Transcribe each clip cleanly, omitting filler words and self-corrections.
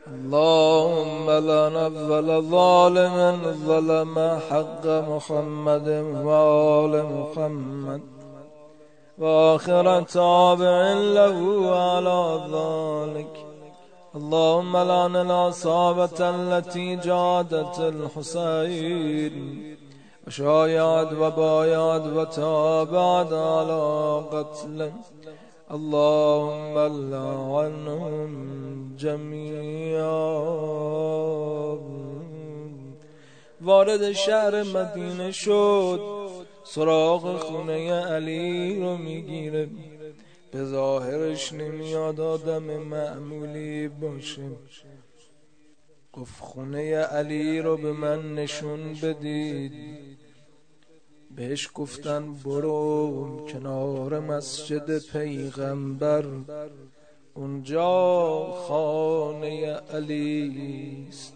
اللهم لعن أول ظالم ظلم حق محمد وآل محمد وآخر تابع له على ذلك. اللهم لعن العصابة التي جادت الحسين وشايعت وبايعت وتابعت على قتله. اللهم لعنهم جميعا. وارد شهر مدینه شد، سراغ خونه علی رو میگیره. به ظاهرش نمیاد آدم معمولی باشه. گفت خونه علی رو به من نشون بدید. بهش گفتن برو کنار مسجد پیغمبر، اونجا خانه علی است.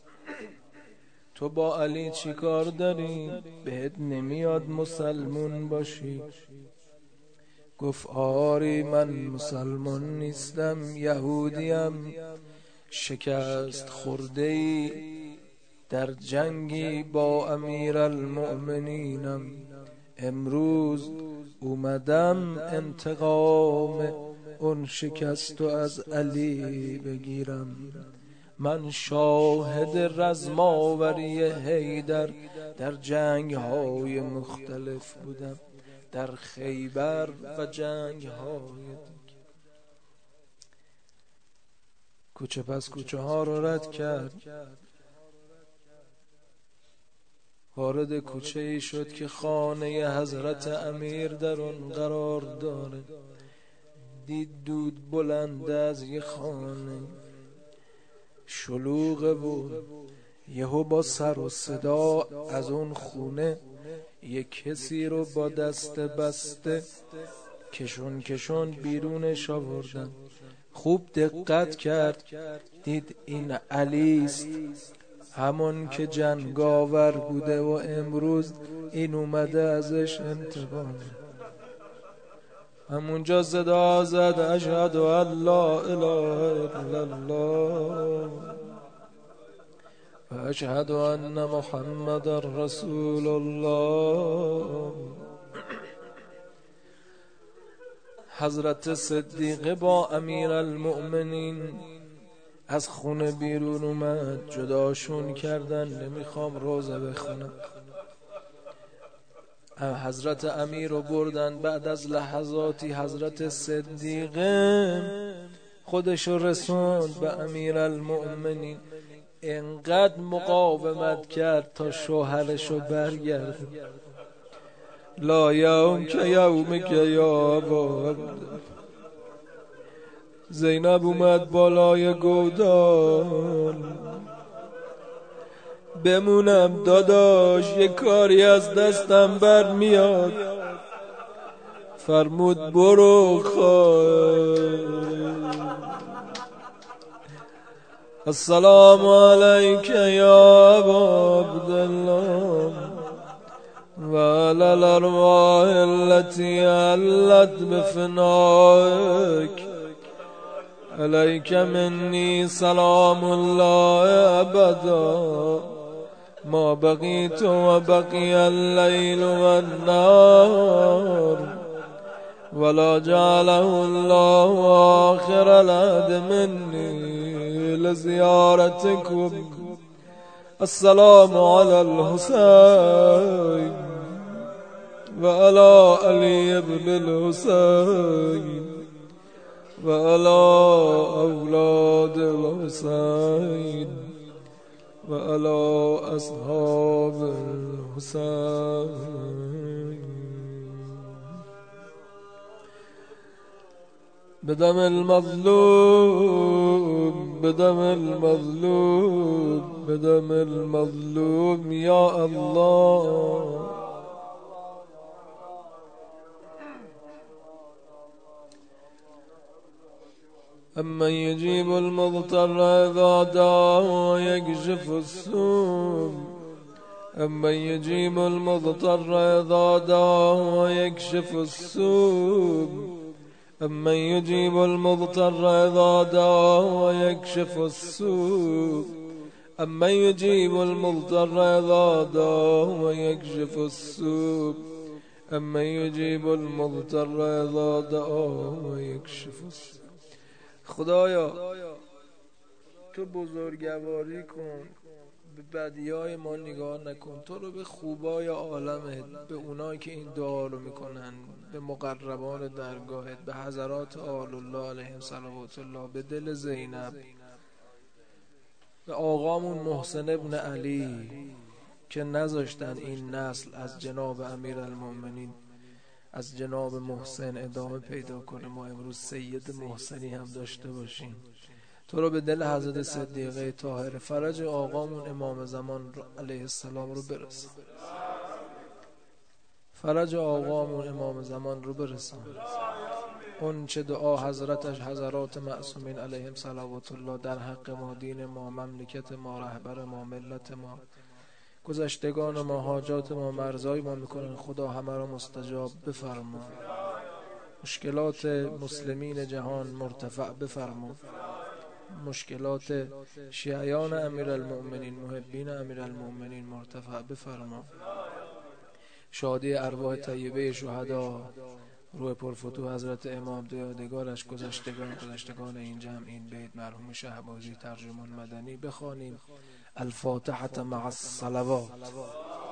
تو با علی چی کار داری؟ بهت نمیاد مسلمون باشی؟ گفت آری من مسلمان نیستم، یهودیم، شکست خورده‌ای در جنگی با امیرالمؤمنینم. امروز اومدم انتقام اون شکستو از علی بگیرم. من شاهد رزماوری حیدر در جنگ‌های مختلف بودم، در خیبر و جنگ‌های دیگه. کوچه پس کوچه ها رو رد کرد، وارد کوچه ای شد که خانه حضرت امیر در اون قرار داره. دید دود بلند از یه خانه، شلوغه بود. یهو با سر و صدا از اون خونه یک کسی رو با دست بسته کشون بیرونش آوردن. خوب دقت کرد، دید این علی است، همون که جنگاور بوده و امروز این اومده ازش انتقام. همونجا صدا زد اشهد ان لا اله الا الله و اشهد ان محمد رسول الله. حضرت صدیقه با امیرالمؤمنین از خونه بیرون اومد، جداشون کردن. نمیخوام روزه بخونم. حضرت امیر رو بردن. بعد از لحظاتی حضرت صدیقه خودش رو رسوند به امیرالمؤمنین. انقدر مقاومت کرد تا شوهرش رو برگرد. لا یوم که یوم که یا ابا زینب اومد بالای گودال. بمونم داداش، یه کاری از دستم بر میاد. فرمود برو السلام علیک یا ابا عبدالله و علی الارواح التي علت بفنائک. علیک منی سلام الله ابدا ما بقیت و بقی اللیل و النهار ولا جعله الله آخر العهد منی لزیارتکم. السلام علی الحسین و علی علی بن الحسین و علی اولاد الحسین و علی اصحاب الحسین. بدم المظلوم بدم المظلوم بدم المظلوم یا الله. أمن يجيب المضطر إذا دعاه ويكشف السوء أمن يجيب المضطر إذا دعاه ويكشف السوء امن یجیب المضطر اذا دعا و یکشف السوء امن یجیب المضطر اذا دعا و یکشف السوء امن یجیب المضطر اذا دعا و یکشف السوء. خدایا تو بزرگواری کن، به بدیای ما نگاه نکن، تو رو به خوبای عالمت، به اونایی که این دعا رو میکنن، به مقربان درگاهت، به حضرات آل الله علیهم صلوات الله، به دل زینب، به آقامون محسن ابن علی که نذاشتن این نسل از جناب امیرالمؤمنین از جناب محسن ادامه پیدا کنه، ما امروز سید محسنی هم داشته باشیم. تو رو به دل حضرت صدیقه طاهره، فرج آقامون امام زمان علیه السلام رو برسان، فرج آقامون امام زمان رو برسان. اون چه دعا حضرتش، حضرات معصومین علیهم صلوات الله در حق ما، دین ما، مملکت ما، رهبر ما، ملت ما، گذشتگان ما، حاجات ما، مرزای ما میکنن، خدا همه را مستجاب بفرما، مشکلات مسلمین جهان مرتفع بفرما، مشکلات شیعیان امیرالمؤمنین، محبین امیرالمؤمنین مرتفع بفرما، شادی ارواح طیبه شهدا، روح پرفتوح حضرت امام، دیادگارش، گذشتگان این جمع. این بیت مرحوم شهبازی ترجمان مدنی بخوانیم. الفاتحة مع الصلوات.